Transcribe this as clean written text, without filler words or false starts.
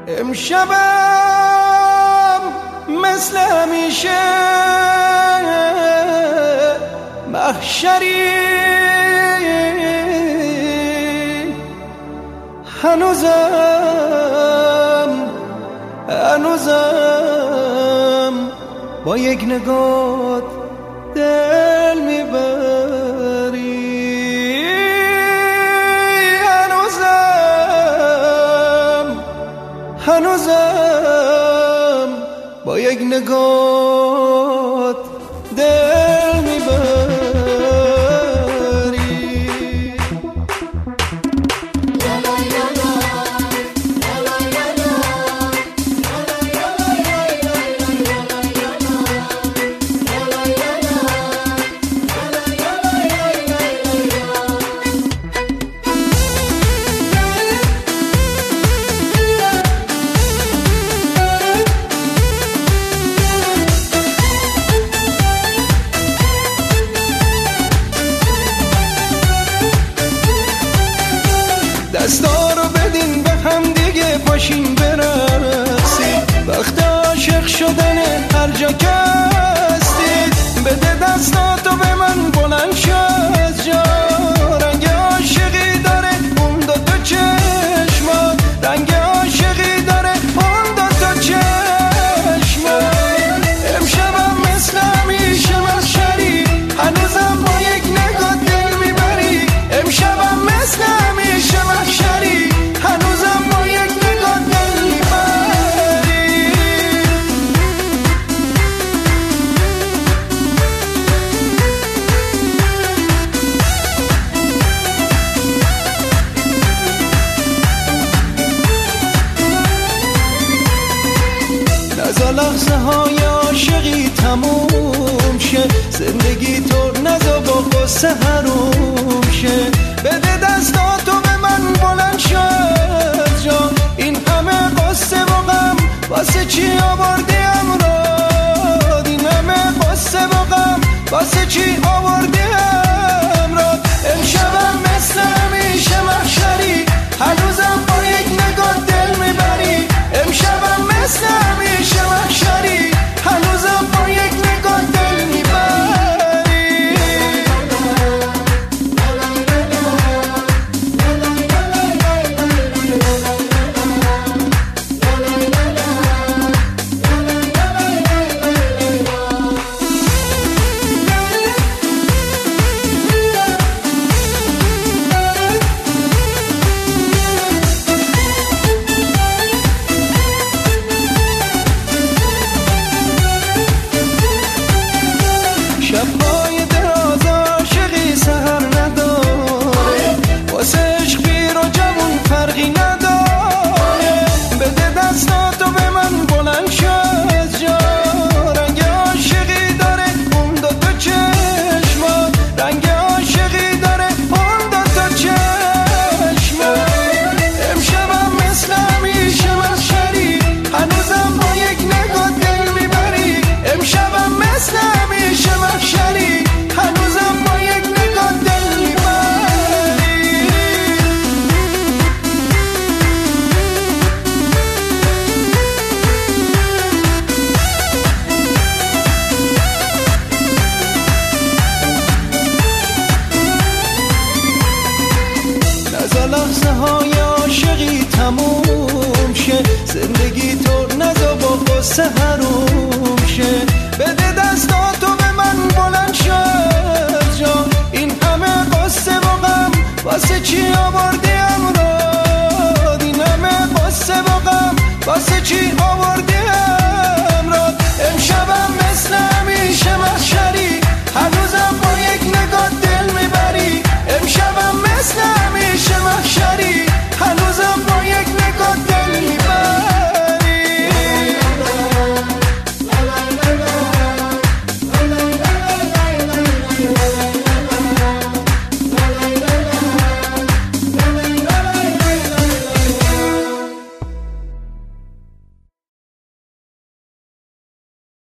امشبم مثل همیشه محشری، هنوزم با یک نگاه دل میبری، هنوزم با یک نگاه دل میبری. دستا رو بدین به هم دیگه، پاشین برسید وقت عاشق شدنه، هر جا که هستید بده دستاتو به من، بلند شو از جا. رنگ عاشقی داره اون دوتا چشمات، رنگ عاشقی داره اون دوتا چشمات. امشبم مثل همیشه محشری، هنوزم با یک نگاه دل میبری. امشبم مثل همیشه محشری، هنوزم با یک نگاه دل میبری. نزا لحظه های عاشقی تموم شه، زندگی تو نزا با قصه حروم شه. بده دستاتو به من، بلند شو از جا. این همه قصه و غم واسه چی آوردی امراد؟ این همه قصه و غم واسه چی آوردی امراد؟ امشبم مثل همیشه محشری، هنوزم با یک نگاه دل میبری. امشبم مثل همیشه محشری، هنوزم با یک نگاه دل میبری. شب‌های دراز عاشقی سحر نداره، واسه عشق پیر و جوون فرقی نداره. بده دستاتو به من، بلند شو از جا. رنگ عاشقی داره اون دوتا چشمات، رنگ عاشقی داره اون دوتا چشمات. امشبم مثل همیشه محشری، هنوزم با یک نگاه دل میبری. امشبم مثل همیشه محشری، هنوزم با یک نگاه دل میبری. نزا لحظه های عاشقی تموم شه، زندگی تو نزا با قصه حروم شه. بده دستاتو به من، بلند شو از جا. این همه قصه و غم واسه چی آوردی